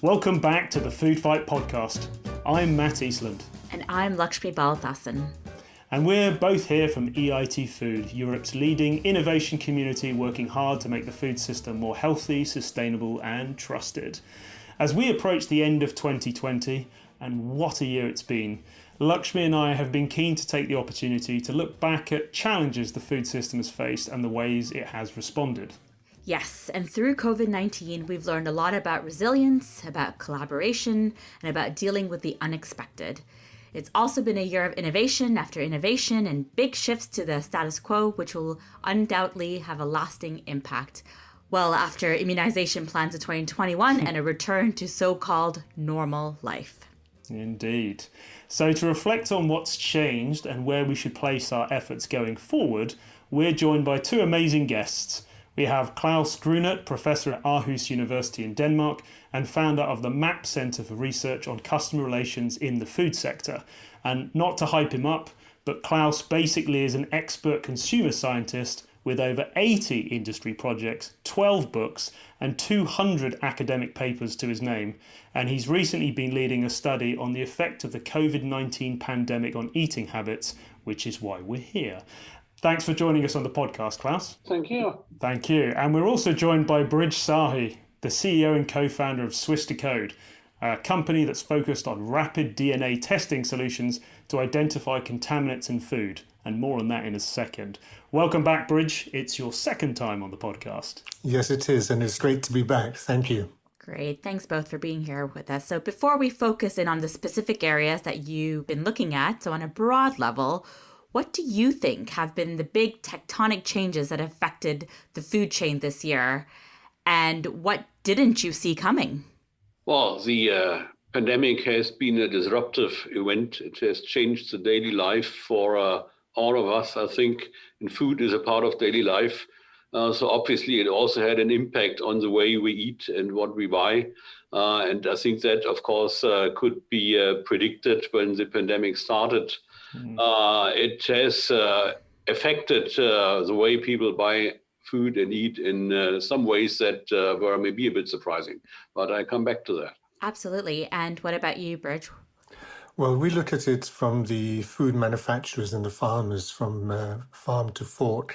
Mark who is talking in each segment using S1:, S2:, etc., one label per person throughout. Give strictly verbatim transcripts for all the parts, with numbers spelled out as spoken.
S1: Welcome back to the Food Fight podcast. I'm Matt Eastland.
S2: And I'm Lakshmi Balathasan.
S1: And we're both here from E I T Food, Europe's leading innovation community working hard to make the food system more healthy, sustainable and trusted. As we approach the end of twenty twenty, and what a year it's been, Lakshmi and I have been keen to take the opportunity to look back at challenges the food system has faced and the ways it has responded.
S2: Yes, and through covid nineteen, we've learned a lot about resilience, about collaboration, and about dealing with the unexpected. It's also been a year of innovation after innovation and big shifts to the status quo, which will undoubtedly have a lasting impact. Well, after immunization plans of twenty twenty-one and a return to so-called normal life.
S1: Indeed. So to reflect on what's changed and where we should place our efforts going forward, we're joined by two amazing guests. We have Claus Grunert, Professor at Aarhus University in Denmark and founder of the MAP Centre for Research on Customer Relations in the Food Sector. And not to hype him up, but Claus basically is an expert consumer scientist with over eighty industry projects, twelve books and two hundred academic papers to his name. And he's recently been leading a study on the effect of the covid nineteen pandemic on eating habits, which is why we're here. Thanks for joining us on the podcast, Claus.
S3: Thank you.
S1: Thank you. And we're also joined by Brij Sahi, the C E O and co-founder of Swiss Decode, a company that's focused on rapid D N A testing solutions to identify contaminants in food. And more on that in a second. Welcome back, Brij. It's your second time on the podcast.
S4: Yes, it is. And it's great to be back. Thank you.
S2: Great. Thanks both for being here with us. So before we focus in on the specific areas that you've been looking at, so on a broad level, what do you think have been the big tectonic changes that affected the food chain this year? And what didn't you see coming?
S3: Well, the uh, pandemic has been a disruptive event. It has changed the daily life for uh, all of us, I think, and food is a part of daily life. Uh, so obviously it also had an impact on the way we eat and what we buy. Uh, and I think that, of course, uh, could be uh, predicted when the pandemic started. Mm. Uh, it has uh, affected uh, the way people buy food and eat in uh, some ways that uh, were maybe a bit surprising. But I come back to that.
S2: Absolutely. And what about you, Brij?
S4: Well, we look at it from the food manufacturers and the farmers, from uh, farm to fork.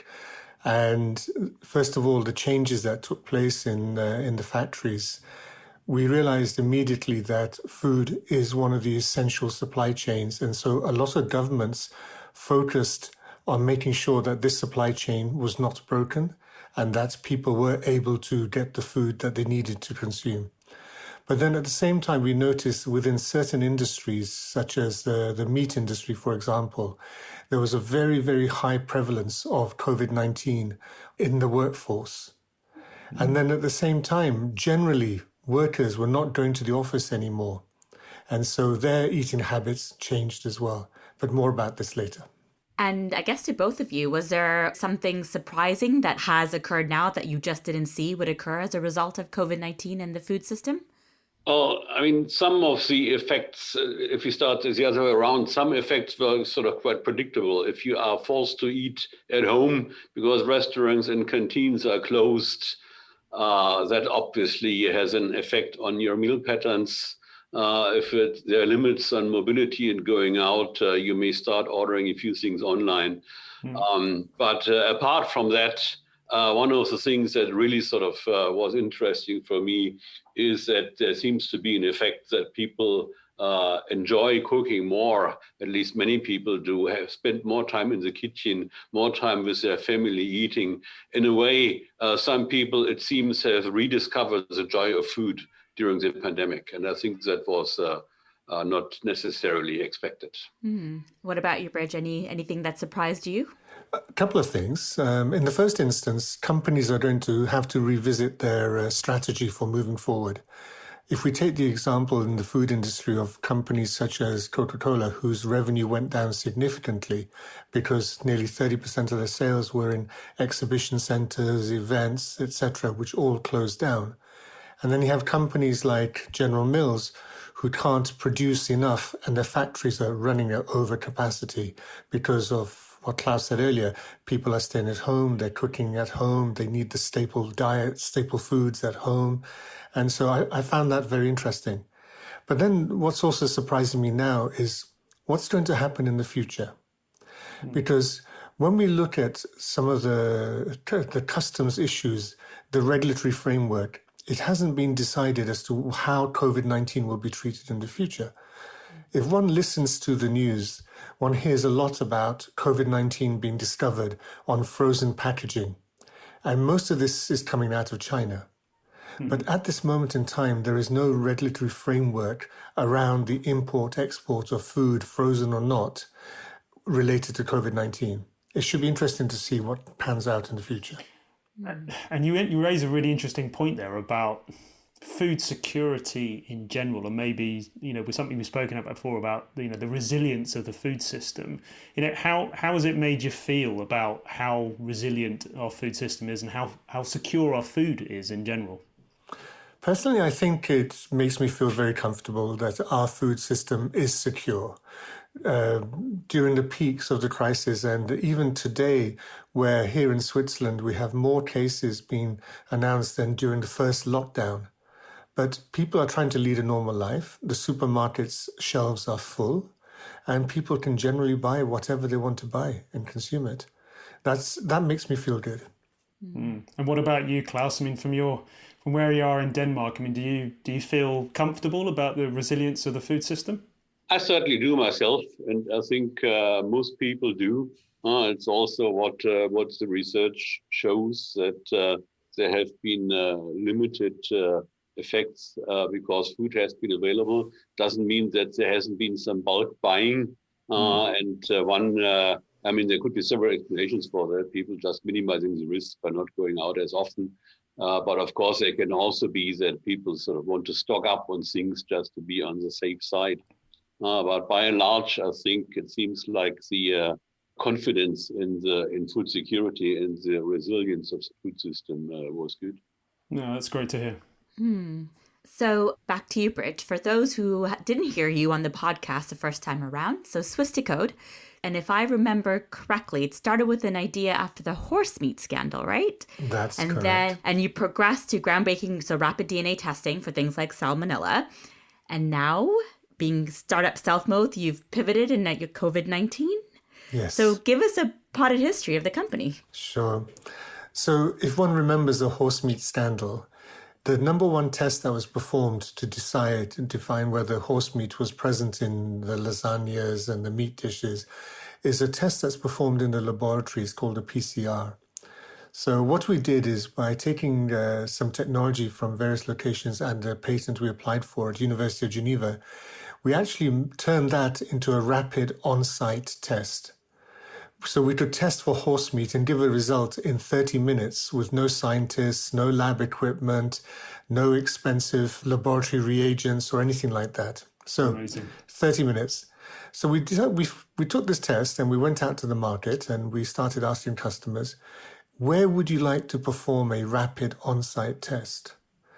S4: And first of all, the changes that took place in uh, in the factories, we realized immediately that food is one of the essential supply chains. And so a lot of governments focused on making sure that this supply chain was not broken and that people were able to get the food that they needed to consume. But then at the same time, we noticed within certain industries, such as the, the meat industry, for example, there was a very, very high prevalence of covid nineteen in the workforce. Mm-hmm. And then at the same time, generally, workers were not going to the office anymore. And so their eating habits changed as well. But more about this later.
S2: And I guess to both of you, was there something surprising that has occurred now that you just didn't see would occur as a result of covid nineteen in the food system?
S3: Oh, I mean, some of the effects, uh, if you start the other way around, some effects were sort of quite predictable. If you are forced to eat at home because restaurants and canteens are closed, uh, that obviously has an effect on your meal patterns. Uh, if it, there are limits on mobility and going out, uh, you may start ordering a few things online. Mm. Um, but uh, apart from that, uh, one of the things that really sort of uh, was interesting for me is that there seems to be an effect that people uh, enjoy cooking more. At least many people do, have spent more time in the kitchen, more time with their family eating. In a way, uh, some people, it seems, have rediscovered the joy of food during the pandemic. And I think that was uh, uh, not necessarily expected.
S2: Mm. What about you, Brij? Any, anything that surprised you?
S4: A couple of things. Um, in the first instance, companies are going to have to revisit their uh, strategy for moving forward. If we take the example in the food industry of companies such as Coca-Cola, whose revenue went down significantly because nearly thirty percent of their sales were in exhibition centers, events, et cetera, which all closed down. And then you have companies like General Mills who can't produce enough and their factories are running at overcapacity because of what Klaus said earlier, people are staying at home, they're cooking at home, they need the staple diet, staple foods at home. And so I, I found that very interesting. But then what's also surprising me now is what's going to happen in the future. Mm. Because when we look at some of the, the customs issues, the regulatory framework, it hasn't been decided as to how COVID nineteen will be treated in the future. If one listens to the news, one hears a lot about COVID nineteen being discovered on frozen packaging. And most of this is coming out of China. Mm-hmm. But at this moment in time, there is no regulatory framework around the import, export of food, frozen or not, related to COVID nineteen. It should be interesting to see what pans out in the future.
S1: And you you raise a really interesting point there about food security in general, and maybe, you know, with something we've spoken about before about, you know, the resilience of the food system. You know, how how has it made you feel about how resilient our food system is and how, how secure our food is in general?
S4: Personally, I think it makes me feel very comfortable that our food system is secure. Uh, during the peaks of the crisis, and even today, where here in Switzerland we have more cases being announced than during the first lockdown. But people are trying to lead a normal life. The supermarkets' shelves are full, and people can generally buy whatever they want to buy and consume it. That's that makes me feel good.
S1: Mm. And what about you, Klaus? I mean, from your from where you are in Denmark, I mean, do you do you feel comfortable about the resilience of the food system?
S3: I certainly do myself, and I think uh, most people do. Uh, it's also what uh, what the research shows, that uh, there have been uh, limited uh, effects uh, because food has been available. Doesn't mean that there hasn't been some bulk buying. Uh, mm. And uh, one, uh, I mean, there could be several explanations for that. People just minimizing the risk by not going out as often. Uh, but of course, it can also be that people sort of want to stock up on things just to be on the safe side. Uh, but by and large, I think it seems like the uh, confidence in the in food security and the resilience of the food system uh, was good.
S1: No, that's great to hear.
S2: Hmm. So back to you, Bridge. For those who didn't hear you on the podcast the first time around, so Swiss Decode, and if I remember correctly, it started with an idea after the horse meat scandal, right?
S4: That's
S2: and
S4: correct.
S2: Then, and you progressed to groundbreaking, so rapid D N A testing for things like salmonella, and now, being startup stealth mode, you've pivoted in at your COVID nineteen?
S4: Yes.
S2: So give us a potted history of the company.
S4: Sure. So if one remembers the horse meat scandal, the number one test that was performed to decide and define whether horse meat was present in the lasagnas and the meat dishes is a test that's performed in the laboratories called a P C R. So what we did is, by taking uh, some technology from various locations and a patent we applied for at University of Geneva, we actually turned that into a rapid on-site test. So we could test for horse meat and give a result in thirty minutes with no scientists, no lab equipment, no expensive laboratory reagents or anything like that. So Amazing. thirty minutes. So we, did, we, we took this test and we went out to the market and we started asking customers, where would you like to perform a rapid on-site test?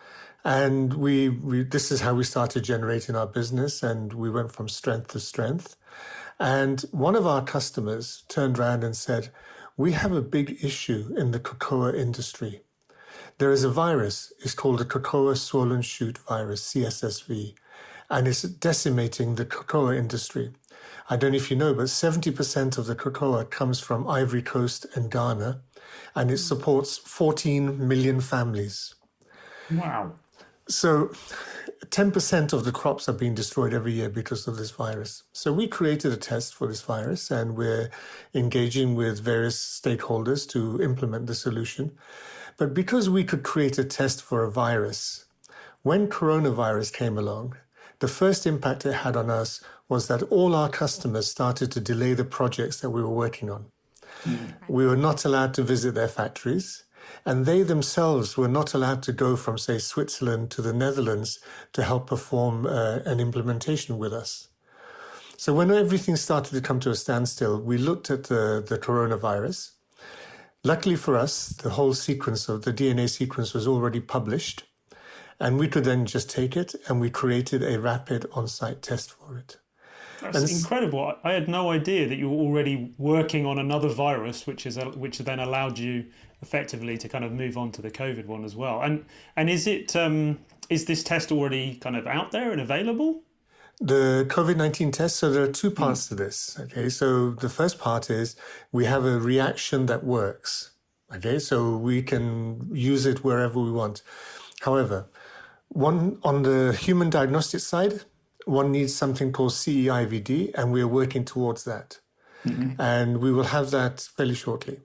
S4: And we, we this is how we started generating our business, and we went from strength to strength. And one of our customers turned around and said, we have a big issue in the cocoa industry. There is a virus, it's called the cocoa swollen shoot virus, C S S V, and it's decimating the cocoa industry. I don't know if you know, but seventy percent of the cocoa comes from Ivory Coast and Ghana, and it supports fourteen million families.
S1: Wow.
S4: So ten percent of the crops are being destroyed every year because of this virus. So we created a test for this virus, and we're engaging with various stakeholders to implement the solution. But because we could create a test for a virus, when coronavirus came along, the first impact it had on us was that all our customers started to delay the projects that we were working on. Mm. We were not allowed to visit their factories. And they themselves were not allowed to go from, say, Switzerland to the Netherlands to help perform uh, an implementation with us. So when everything started to come to a standstill, we looked at the, the coronavirus. Luckily for us, the whole sequence of the D N A sequence was already published, and we could then just take it and we created a rapid on-site test for it.
S1: That's
S4: And s-
S1: incredible. I I had no idea that you were already working on another virus, which is a, which then allowed you effectively to kind of move on to the COVID one as well. And and is it um, is this test already kind of out there and available?
S4: the COVID nineteen test, so there are two parts to this. Okay, so the first part is we have a reaction that works. Okay, so we can use it wherever we want. However, one on the human diagnostic side, one needs something called C E I V D, and we are working towards that. And we will have that fairly shortly.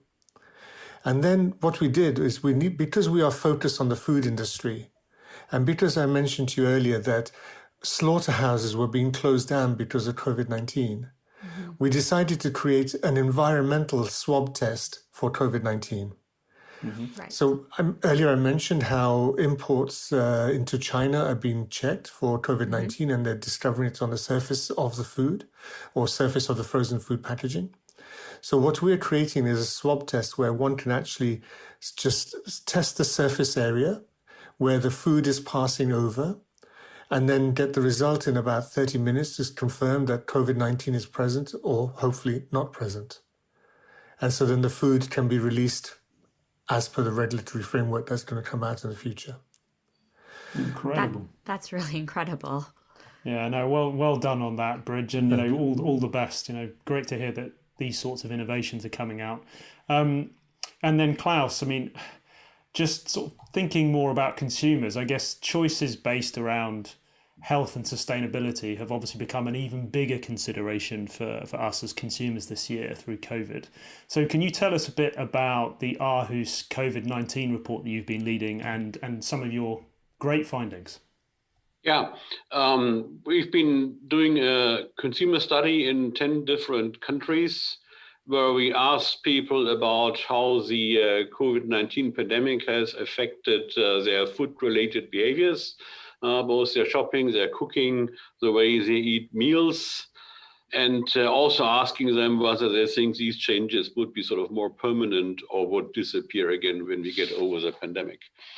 S4: And then what we did is we need, because we are focused on the food industry, and because I mentioned to you earlier that slaughterhouses were being closed down because of COVID nineteen, we decided to create an environmental swab test for COVID nineteen.
S2: Right.
S4: So um, earlier I mentioned how imports uh, into China are being checked for COVID nineteen, and they're discovering it on the surface of the food or surface of the frozen food packaging. So what we're creating is a swab test where one can actually s- just test the surface area where the food is passing over, and then get the result in about thirty minutes to confirm that COVID nineteen is present or hopefully not present. And so then the food can be released as per the regulatory framework that's going to come out in the future.
S2: That,
S1: Incredible.
S2: that's really incredible.
S1: Yeah, no, well, well done on that, Bridge, and you know, all all the best. You know, great to hear that these sorts of innovations are coming out. Um, and then Klaus, I mean, just sort of thinking more about consumers, I guess choices based around health and sustainability have obviously become an even bigger consideration for, for us as consumers this year through COVID. So can you tell us a bit about the Aarhus COVID nineteen report that you've been leading and, and some of your great findings?
S3: Yeah, um, we've been doing a consumer study in ten different countries where we asked people about how the uh, COVID nineteen pandemic has affected uh, their food-related behaviors, uh, both their shopping, their cooking, the way they eat meals, and uh, also asking them whether they think these changes would be sort of more permanent or would disappear again when we get over the pandemic.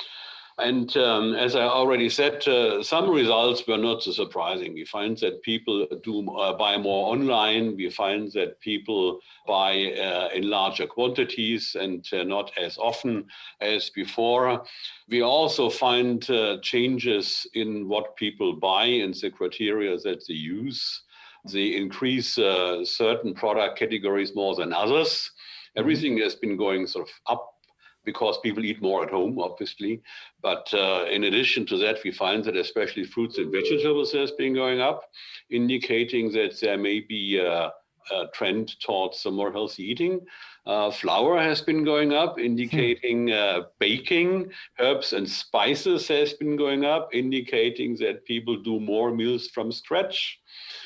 S3: And um, as I already said, uh, some results were not so surprising. We find that people do uh, buy more online. We find that people buy uh, in larger quantities and uh, not as often as before. We also find uh, changes in what people buy and the criteria that they use. They increase uh, certain product categories more than others. Everything has been going sort of up because people eat more at home, obviously. But uh, in addition to that, we find that especially fruits and vegetables has been going up, indicating that there may be a, a trend towards some more healthy eating. Uh, flour has been going up, indicating uh, baking. Herbs and spices has been going up, indicating that people do more meals from scratch.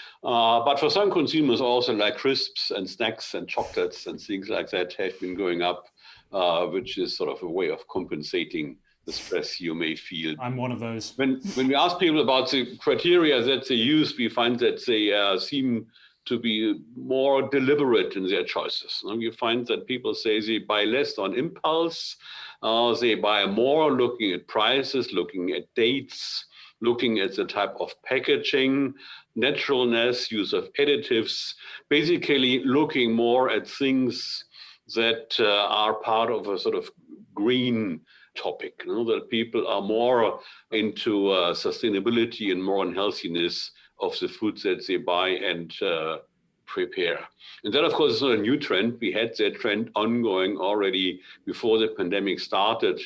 S3: Uh, but for some consumers also, like crisps and snacks and chocolates and things like that have been going up, uh, which is sort of a way of compensating the stress you may feel.
S1: I'm one of those.
S3: When when we ask people about the criteria that they use, we find that they uh, seem to be more deliberate in their choices. And you find that people say they buy less on impulse, uh, they buy more looking at prices, looking at dates, looking at the type of packaging, naturalness, use of additives, basically looking more at things that uh, are part of a sort of green topic, you know, that people are more into uh, sustainability and more on healthiness of the foods that they buy and uh, prepare. And that, of course, is not a new trend. We had that trend ongoing already before the pandemic started.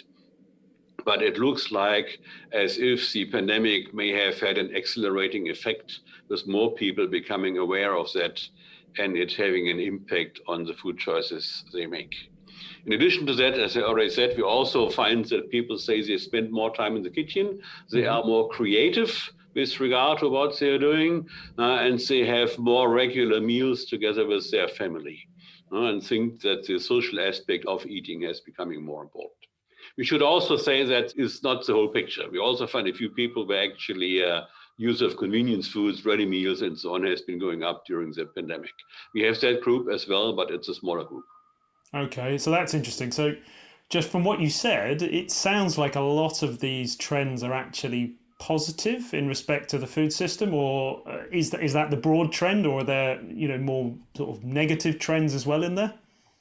S3: But it looks like as if the pandemic may have had an accelerating effect with more people becoming aware of that and it having an impact on the food choices they make. In addition to that, as I already said, we also find that people say they spend more time in the kitchen, they mm-hmm. are more creative with regard to what they're doing, uh, and they have more regular meals together with their family, uh, and think that the social aspect of eating is becoming more important. We should also say that it's not the whole picture. We also find a few people where actually uh, use of convenience foods, ready meals, and so on has been going up during the pandemic. We have that group as well, but it's a smaller group.
S1: Okay, so that's interesting. So just from what you said, it sounds like a lot of these trends are actually positive in respect to the food system, or uh, is that is that the broad trend, or are there you know more sort of negative trends as well in there?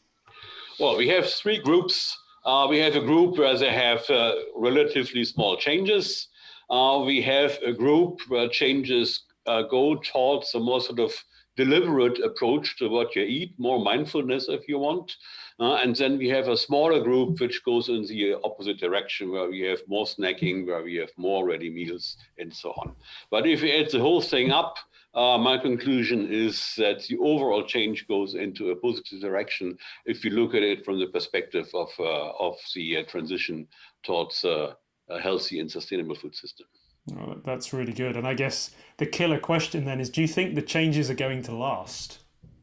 S3: Well, we have three groups. Uh, we have a group where they have uh, relatively small changes. Uh, we have a group where changes uh, go towards a more sort of deliberate approach to what you eat, more mindfulness if you want. Uh, and then we have a smaller group which goes in the opposite direction, where we have more snacking, where we have more ready meals, and so on. But if you add the whole thing up, uh, my conclusion is that the overall change goes into a positive direction if you look at it from the perspective of, uh, of the uh, transition towards uh, a healthy and sustainable food system.
S1: Oh, that's really good. And I guess the killer question then is, do you think the changes are going to last?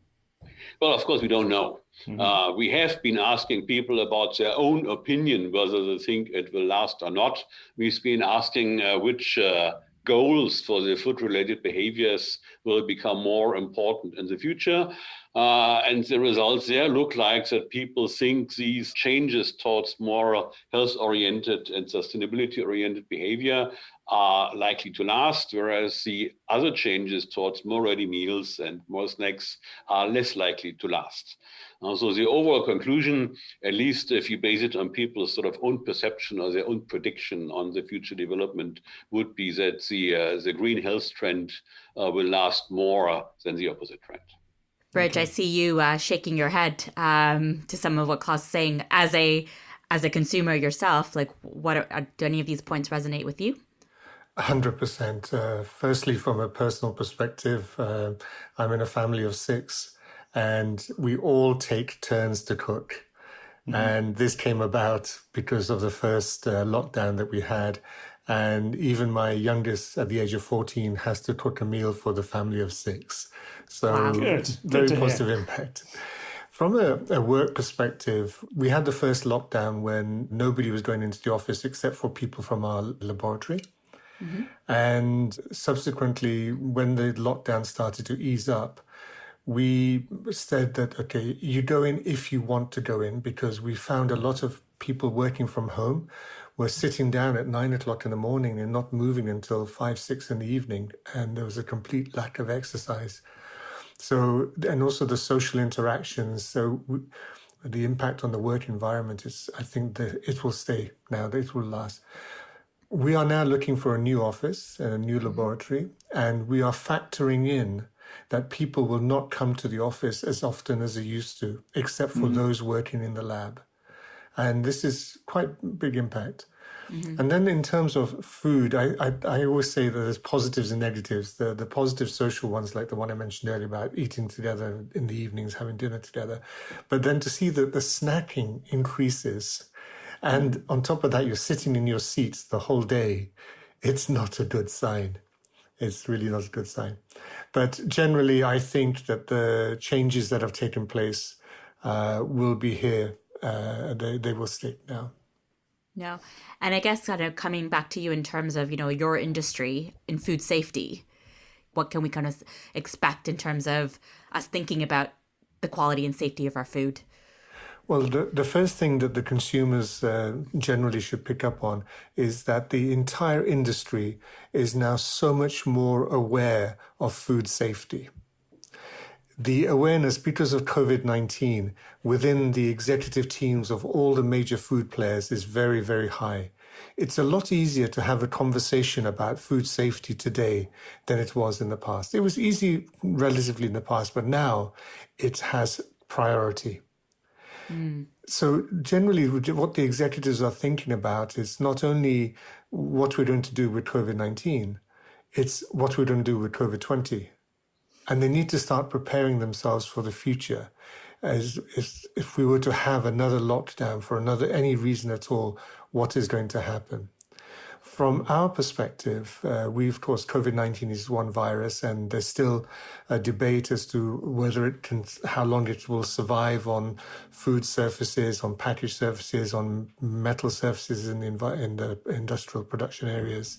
S3: Well, of course, we don't know. Mm-hmm. Uh, we have been asking people about their own opinion, whether they think it will last or not. We've been asking uh, which uh, goals for the food-related behaviors will become more important in the future. Uh, and the results there look like that people think these changes towards more health-oriented and sustainability-oriented behavior are likely to last, whereas the other changes towards more ready meals and more snacks are less likely to last. Uh, so the overall conclusion, at least if you base it on people's sort of own perception or their own prediction on the future development, would be that the uh, the green health trend uh, will last more than the opposite trend.
S2: Bridge, okay. I see you uh, shaking your head um, to some of what Klaus is saying. As a as a consumer yourself, like, what are, do any of these points resonate with you?
S4: one hundred percent. Uh, firstly, from a personal perspective, uh, I'm in a family of six, and we all take turns to cook. Mm-hmm. And this came about because of the first uh, lockdown that we had. And even my youngest, at the age of fourteen, has to cook a meal for the family of six. So
S1: wow. Good.
S4: very
S1: Good
S4: positive
S1: hear.
S4: impact. From a, a work perspective, we had the first lockdown when nobody was going into the office except for people from our laboratory. Mm-hmm. And subsequently, when the lockdown started to ease up, we said that, okay, you go in if you want to go in, because we found a lot of people working from home were sitting down at nine o'clock in the morning and not moving until five, six in the evening. And there was a complete lack of exercise. So, and also the social interactions. So we, the impact on the work environment is, I think that it will stay now, that it will last. We are now looking for a new office and a new laboratory, and we are factoring in that people will not come to the office as often as they used to, except for mm-hmm. those working in the lab. And this is quite big impact. Mm-hmm. And then in terms of food, I, I, I always say that there's positives and negatives. The, the positive social ones, like the one I mentioned earlier about eating together in the evenings, having dinner together. But then to see that the snacking increases, and on top of that, you're sitting in your seats the whole day, it's not a good sign. It's really not a good sign. But generally, I think that the changes that have taken place uh, will be here. Uh, they, they will stick now.
S2: No. And I guess kind of coming back to you in terms of, you know, your industry in food safety, what can we kind of expect in terms of us thinking about the quality and safety of our food?
S4: Well, the, the first thing that the consumers uh, generally should pick up on is that the entire industry is now so much more aware of food safety. The awareness, because of COVID nineteen, within the executive teams of all the major food players is very, very high. It's a lot easier to have a conversation about food safety today than it was in the past. It was easy relatively in the past, but now it has priority. Mm. So generally, what the executives are thinking about is not only what we're going to do with COVID nineteen, it's what we're going to do with COVID twenty. And they need to start preparing themselves for the future. As if, if we were to have another lockdown for another any reason at all, what is going to happen? From our perspective, uh, we, of course, COVID nineteen is one virus, and there's still a debate as to whether it can, how long it will survive on food surfaces, on packaged surfaces, on metal surfaces in the, in the industrial production areas.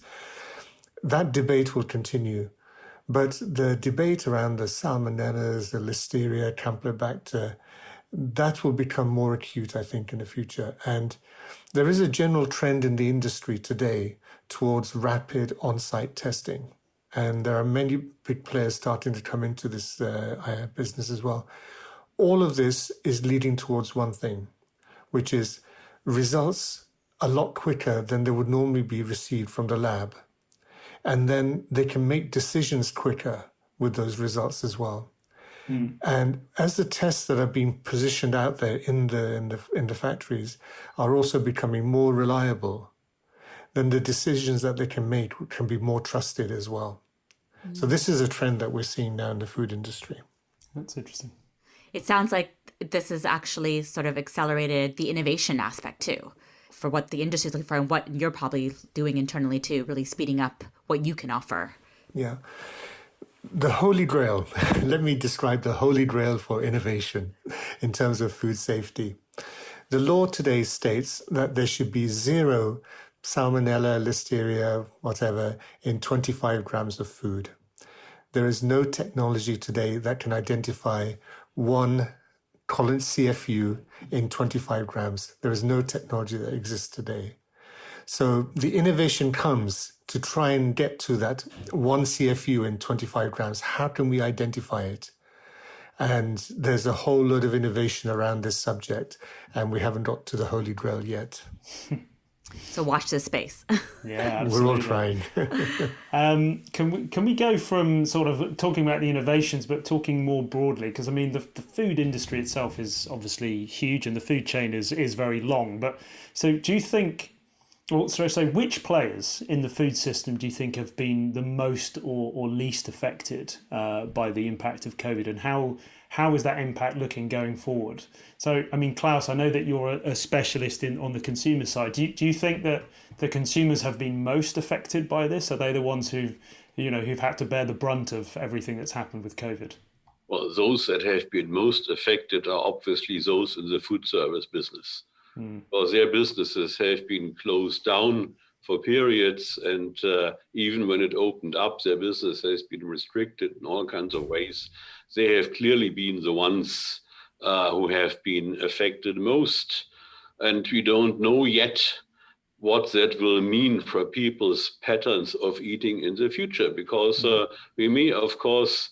S4: That debate will continue. But the debate around the salmonellas, the listeria, campylobacter, that will become more acute, I think, in the future. And there is a general trend in the industry today towards rapid on-site testing. And there are many big players starting to come into this uh, business as well. All of this is leading towards one thing, which is results a lot quicker than they would normally be received from the lab. And then they can make decisions quicker with those results as well. Mm. And as the tests that are being positioned out there in the, in the in the factories are also becoming more reliable, then the decisions that they can make can be more trusted as well. Mm. So this is a trend that we're seeing now in the food industry.
S1: That's interesting.
S2: It sounds like this has actually sort of accelerated the innovation aspect too, for what the industry is looking for and what you're probably doing internally too, really speeding up what you can offer.
S4: Yeah. The Holy Grail, let me describe the Holy Grail for innovation in terms of food safety. The law today states that there should be zero Salmonella, Listeria, whatever, in twenty-five grams of food. There is no technology today that can identify one colon C F U in twenty-five grams. There is no technology that exists today. So the innovation comes to try and get to that one C F U in twenty-five grams. How can we identify it? And there's a whole load of innovation around this subject, and we haven't got to the Holy Grail yet.
S2: So watch this space.
S1: Yeah,
S4: absolutely. We're all trying.
S1: um, can we can we go from sort of talking about the innovations, but talking more broadly? Because I mean, the, the food industry itself is obviously huge, and the food chain is is very long. But so, do you think? Well, so, so which players in the food system do you think have been the most or, or least affected uh, by the impact of COVID, and how how is that impact looking going forward? So, I mean, Klaus, I know that you're a, a specialist in on the consumer side. Do you, do you think that the consumers have been most affected by this? Are they the ones who, you know, who've had to bear the brunt of everything that's happened with COVID?
S3: Well, those that have been most affected are obviously those in the food service business. Mm. Because their businesses have been closed down for periods, and uh, even when it opened up, their business has been restricted in all kinds of ways. They have clearly been the ones uh, who have been affected most, and we don't know yet what that will mean for people's patterns of eating in the future, because uh, we may, of course,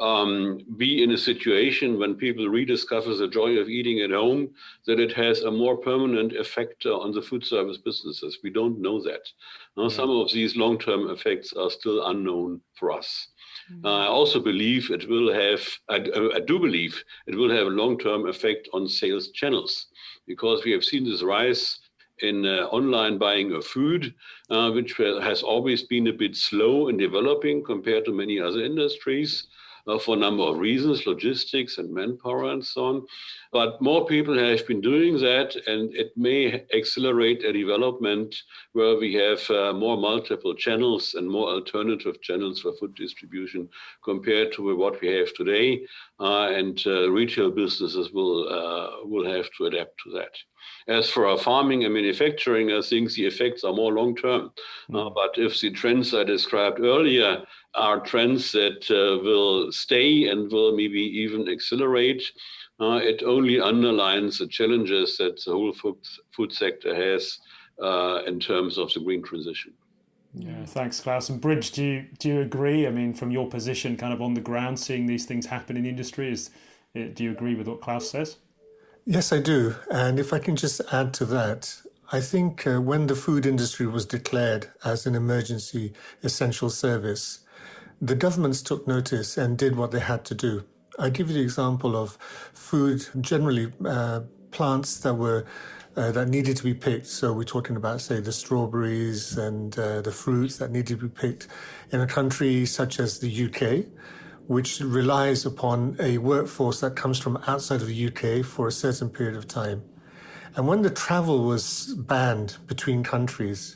S3: Um, be in a situation when people rediscover the joy of eating at home, that it has a more permanent effect uh, on the food service businesses. We don't know that. Now, mm-hmm. Some of these long-term effects are still unknown for us. Mm-hmm. uh, I also believe it will have, I, I do believe it will have a long-term effect on sales channels, because we have seen this rise in uh, online buying of food, uh, which has always been a bit slow in developing compared to many other industries. Uh, for a number of reasons, logistics and manpower and so on. But more people have been doing that, and it may accelerate a development where we have uh, more multiple channels and more alternative channels for food distribution compared to what we have today. Uh, and uh, retail businesses will, uh, will have to adapt to that. As for our farming and manufacturing, I think the effects are more long-term. Mm. Uh, but if the trends I described earlier are trends that uh, will stay and will maybe even accelerate, uh, it only underlines the challenges that the whole food, food sector has uh, in terms of the green transition.
S1: Yeah, thanks, Klaus. And Bridge, do you, do you agree? I mean, from your position kind of on the ground, seeing these things happen in the industry, is, do you agree with what Klaus says?
S4: Yes, I do. And if I can just add to that, I think uh, when the food industry was declared as an emergency essential service, the governments took notice and did what they had to do. I give you the example of food, generally uh, plants that were uh, that needed to be picked. So we're talking about, say, the strawberries and uh, the fruits that needed to be picked in a country such as the U K, which relies upon a workforce that comes from outside of the U K for a certain period of time. And when the travel was banned between countries,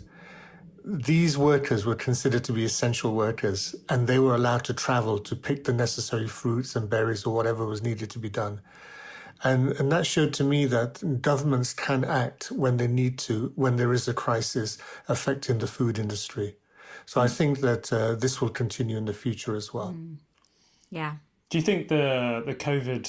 S4: these workers were considered to be essential workers, and they were allowed to travel to pick the necessary fruits and berries or whatever was needed to be done. And, and that showed to me that governments can act when they need to, when there is a crisis affecting the food industry. So I think that uh, this will continue in the future as well.
S2: Mm. Yeah.
S1: Do you think the the COVID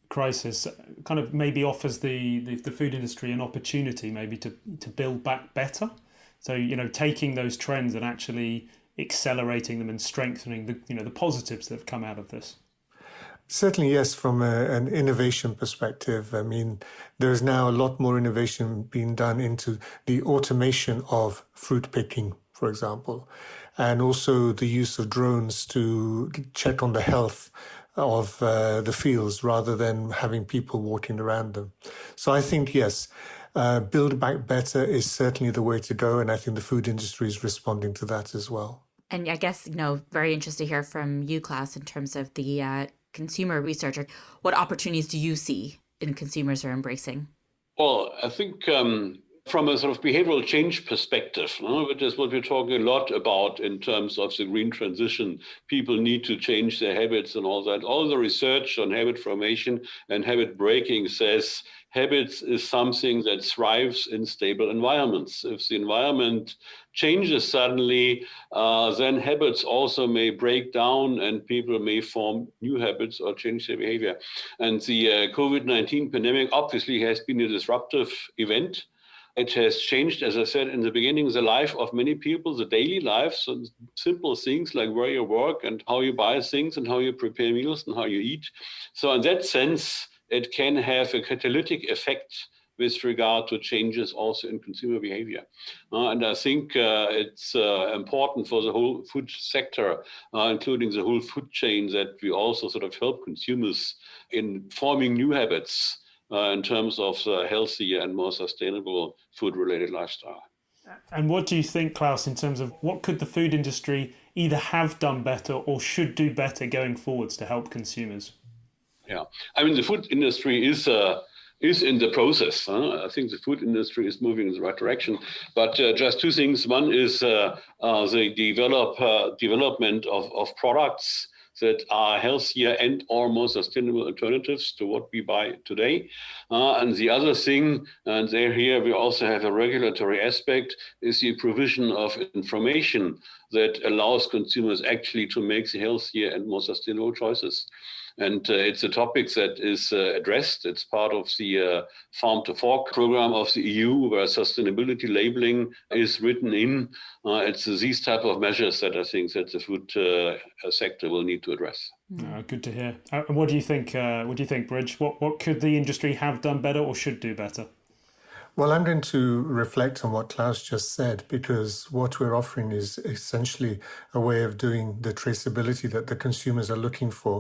S1: crisis kind of maybe offers the, the, the food industry an opportunity maybe to, to build back better. So, you know, taking those trends and actually accelerating them and strengthening the, you know, the positives that have come out of this.
S4: Certainly, yes, from a, an innovation perspective. I mean, there's now a lot more innovation being done into the automation of fruit picking, for example, and also the use of drones to check on the health of uh, the fields rather than having people walking around them. So I think, yes, uh, build back better is certainly the way to go. And I think the food industry is responding to that as well.
S2: And I guess, you know, very interested to hear from you, Klaus, in terms of the uh, consumer researcher. What opportunities do you see in consumers are embracing?
S3: Well, I think um, from a sort of behavioral change perspective, no, which is what we're talking a lot about in terms of the green transition, people need to change their habits and all that. All the research on habit formation and habit breaking says habits is something that thrives in stable environments. If the environment changes suddenly, uh, then habits also may break down and people may form new habits or change their behavior. And the uh, COVID nineteen pandemic obviously has been a disruptive event. It has changed, as I said in the beginning, the life of many people, the daily life, so simple things like where you work and how you buy things and how you prepare meals and how you eat. So in that sense, it can have a catalytic effect with regard to changes also in consumer behavior. Uh, and I think uh, it's uh, important for the whole food sector, uh, including the whole food chain, that we also sort of help consumers in forming new habits uh, in terms of uh, healthier and more sustainable food-related lifestyle.
S1: And what do you think, Klaus, in terms of what could the food industry either have done better or should do better going forwards to help consumers?
S3: Yeah, I mean, the food industry is uh, is in the process. Huh? I think the food industry is moving in the right direction. But uh, just two things. One is uh, uh, the develop uh, development of, of products that are healthier and or more sustainable alternatives to what we buy today. Uh, and the other thing, and there here we also have a regulatory aspect, is the provision of information that allows consumers actually to make the healthier and more sustainable choices. And uh, it's a topic that is uh, addressed. It's part of the uh, Farm to Fork program of the E U, where sustainability labeling is written in. Uh, it's these type of measures that I think that the food uh, sector will need to address.
S1: Uh, good to hear. Uh, what do you think? Uh, what do you think, Bridge? What what could the industry have done better or should do better?
S4: Well, I'm going to reflect on what Klaus just said, because what we're offering is essentially a way of doing the traceability that the consumers are looking for.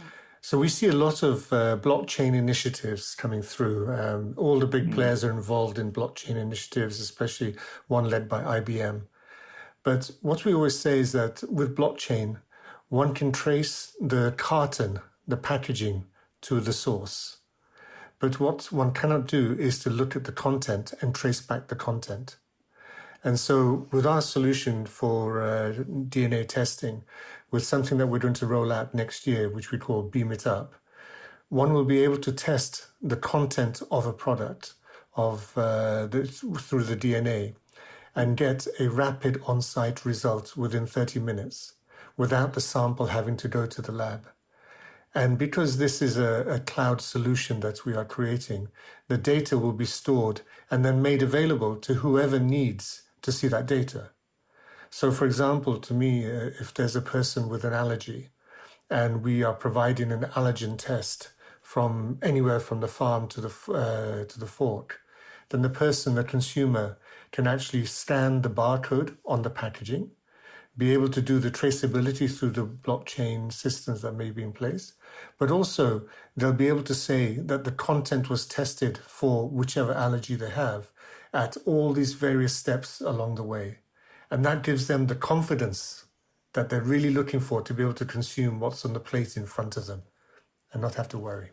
S4: So we see a lot of uh, blockchain initiatives coming through. Um, all the big mm. players are involved in blockchain initiatives, especially one led by I B M. But what we always say is that with blockchain, one can trace the carton, the packaging, to the source. But what one cannot do is to look at the content and trace back the content. And so with our solution for uh, D N A testing, with something that we're going to roll out next year, which we call Beam It Up, one will be able to test the content of a product of uh, the, through the D N A and get a rapid on-site result within thirty minutes without the sample having to go to the lab. And because this is a, a cloud solution that we are creating, the data will be stored and then made available to whoever needs to see that data. So, for example, to me, uh, if there's a person with an allergy and we are providing an allergen test from anywhere from the farm to the uh, to the fork, then the person, the consumer, can actually scan the barcode on the packaging, be able to do the traceability through the blockchain systems that may be in place, but also they'll be able to say that the content was tested for whichever allergy they have at all these various steps along the way. And that gives them the confidence that they're really looking for to be able to consume what's on the plate in front of them and not have to worry.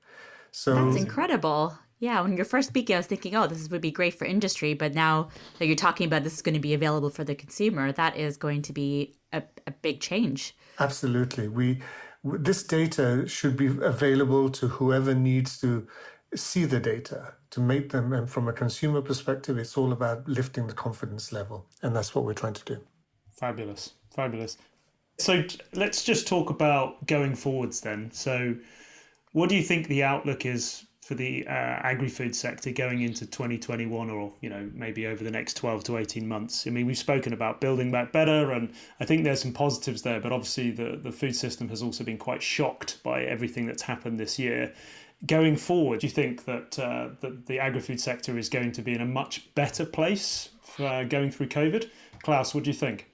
S4: So
S2: that's incredible. Yeah, when you're first speaking, I was thinking, oh, this would be great for industry. But now that you're talking about this is going to be available for the consumer, that is going to be a, a big change.
S4: Absolutely. We this data should be available to whoever needs to see the data, to make them, and from a consumer perspective, it's all about lifting the confidence level. And that's what we're trying to do.
S1: Fabulous. Fabulous. So let's just talk about going forwards then. So What do you think the outlook is for the uh, agri-food sector going into twenty twenty-one, or you know maybe over the next twelve to eighteen months? I mean, we've spoken about building back better, and I think there's some positives there, but obviously the, the food system has also been quite shocked by everything that's happened this year. Going forward, do you think that, uh, that the agri-food sector is going to be in a much better place for uh, going through COVID? Klaus, what do you think?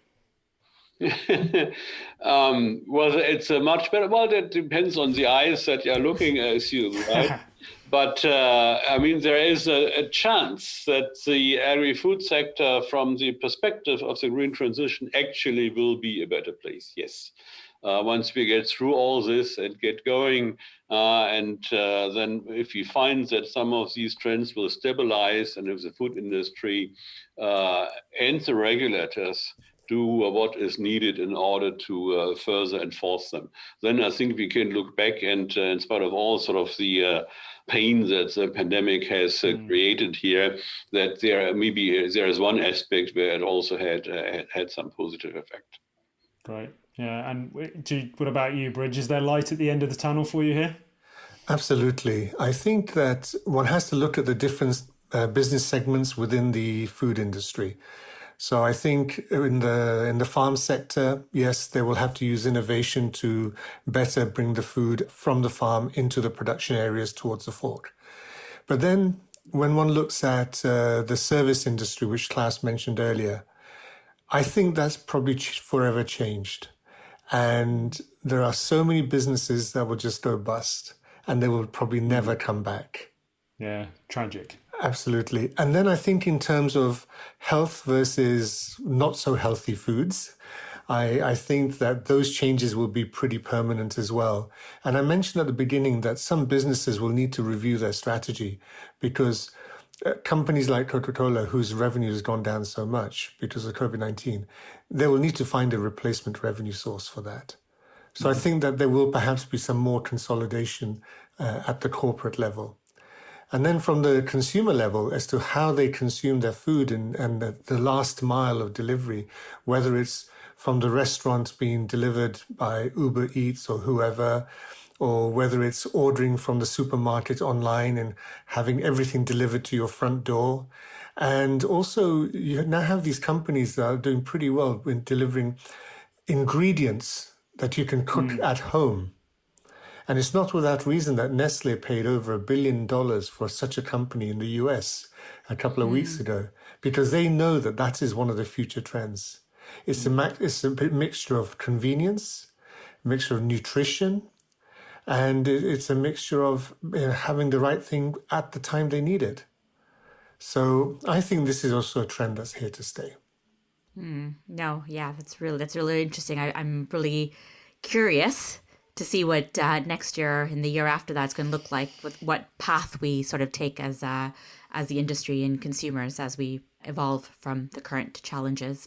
S3: um, well, it's a much better. Well, that depends on the eyes that you're looking, I assume, right? But uh, I mean, there is a, a chance that the agri-food sector, from the perspective of the green transition, actually will be a better place. Yes. Uh, once we get through all this and get going, uh, and uh, then if we find that some of these trends will stabilize, and if the food industry uh, and the regulators do what is needed in order to uh, further enforce them, then I think we can look back and, uh, in spite of all sort of the uh, pain that the pandemic has uh, mm. created here, that there maybe there is one aspect where it also had uh, had some positive effect.
S1: Great. Yeah, and do you, what about you, Bridge? Is there light at the end of the tunnel for you here?
S4: Absolutely. I think that one has to look at the different uh, business segments within the food industry. So I think in the in the farm sector, yes, they will have to use innovation to better bring the food from the farm into the production areas towards the fork. But then when one looks at uh, the service industry, which Klaus mentioned earlier, I think that's probably forever changed. And there are so many businesses that will just go bust, and they will probably never come back.
S1: Yeah, tragic.
S4: Absolutely. And then I think in terms of health versus not so healthy foods, I, I think that those changes will be pretty permanent as well. And I mentioned at the beginning that some businesses will need to review their strategy, because uh, companies like Coca-Cola, whose revenue has gone down so much because of COVID nineteen, they will need to find a replacement revenue source for that. So mm-hmm. I think that there will perhaps be some more consolidation uh, at the corporate level. And then from the consumer level, as to how they consume their food and, and the, the last mile of delivery, whether it's from the restaurant being delivered by Uber Eats or whoever, or whether it's ordering from the supermarket online and having everything delivered to your front door. And also, you now have these companies that are doing pretty well in delivering ingredients that you can cook mm. at home. And it's not without reason that Nestle paid over a billion dollars for such a company in the U S a couple of mm. weeks ago, because they know that that is one of the future trends. It's, mm. a, it's a mixture of convenience, a mixture of nutrition, and it's a mixture of you know, having the right thing at the time they need it. So I think this is also a trend that's here to stay.
S2: Mm, no, yeah, that's really that's really interesting. I, I'm really curious to see what uh, next year and the year after that's going to look like, with what path we sort of take as uh, as the industry and consumers as we evolve from the current challenges.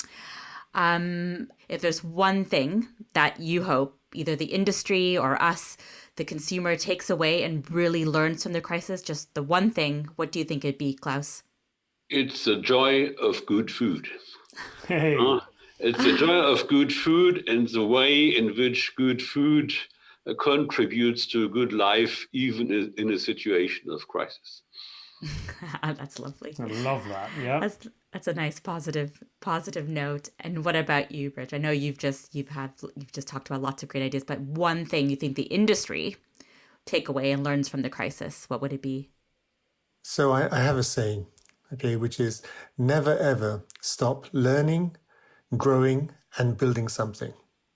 S2: Um, if there's one thing that you hope either the industry or us, the consumer, takes away and really learns from the crisis, just the one thing, what do you think it'd be, Klaus?
S3: It's the joy of good food.
S1: Hey.
S3: Uh, it's the joy of good food and the way in which good food uh, contributes to a good life, even in a situation of crisis.
S2: That's lovely.
S1: I love that. Yeah,
S2: that's that's a nice positive positive note. And what about you, Bridge? I know you've just you've had you've just talked about lots of great ideas, but one thing you think the industry take away and learns from the crisis, what would it be?
S4: So I, I have a saying, okay, which is never ever stop learning, growing, and building something.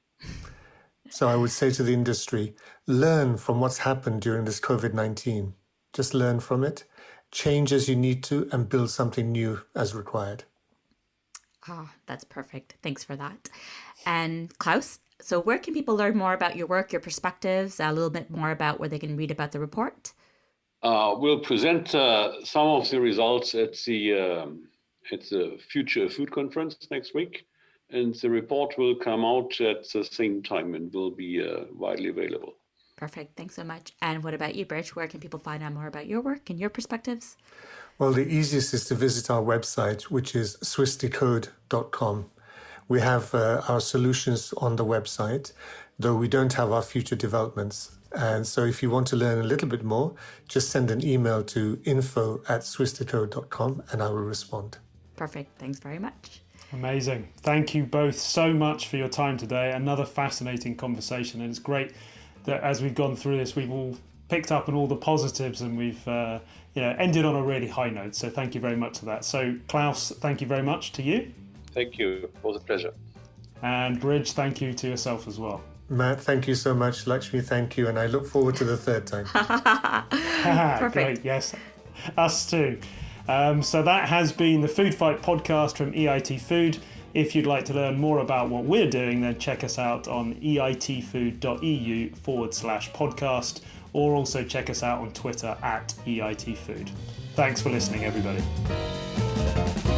S4: So I would say to the industry, learn from what's happened during this COVID nineteen. Just learn from it. Change as you need to, and build something new as required.
S2: Ah, that's perfect. Thanks for that. And Klaus, so where can people learn more about your work, your perspectives, a little bit more about where they can read about the report?
S3: Uh, we'll present uh, some of the results at the um, at the Future Food Conference next week, and the report will come out at the same time and will be uh, widely available.
S2: Perfect. Thanks so much. And what about you, Bridge? Where can people find out more about your work and your perspectives?
S4: Well, the easiest is to visit our website, which is swiss decode dot com. We have uh, our solutions on the website. though we don't have our future developments. And so if you want to learn a little bit more, just send an email to info at swissdeco dot com and I will respond.
S2: Perfect. Thanks very much.
S1: Amazing. Thank you both so much for your time today. Another fascinating conversation, and it's great that as we've gone through this, we've all picked up on all the positives and we've uh, you know, ended on a really high note. So thank you very much for that. So Klaus, thank you very much to you.
S3: Thank you. It was a pleasure.
S1: And Bridge, thank you to yourself as well.
S4: Matt, thank you so much. Lakshmi, thank you. And I look forward to the third time.
S2: Perfect.
S1: Great, yes. Us too. Um, so that has been the Food Fight podcast from E I T Food. If you'd like to learn more about what we're doing, then check us out on eitfood.eu forward slash podcast, or also check us out on Twitter at E I T Food. Thanks for listening, everybody.